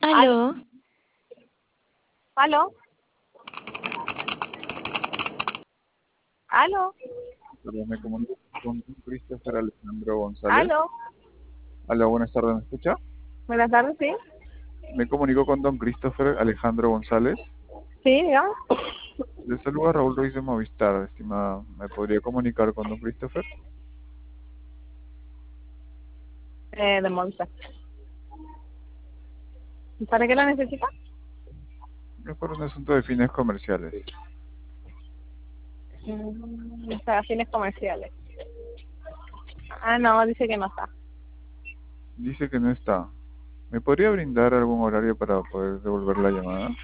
¿Aló? ¿Aló? ¿Aló? Perdón, me comunico con Christopher Alejandro González. ¿Aló? Hola, buenas tardes, ¿me escucha? Buenas tardes, sí. Me comunico con don Christopher Alejandro González. Sí, digamos. Le saluda Raúl Ruiz de Movistar, estimada. ¿Me podría comunicar con don Christopher? De Monza. ¿Y para qué lo necesita? Es por un asunto de fines comerciales. Para fines comerciales. Ah, no, dice que no está. Dice que no está. ¿Me podría brindar algún horario para poder devolver la llamada?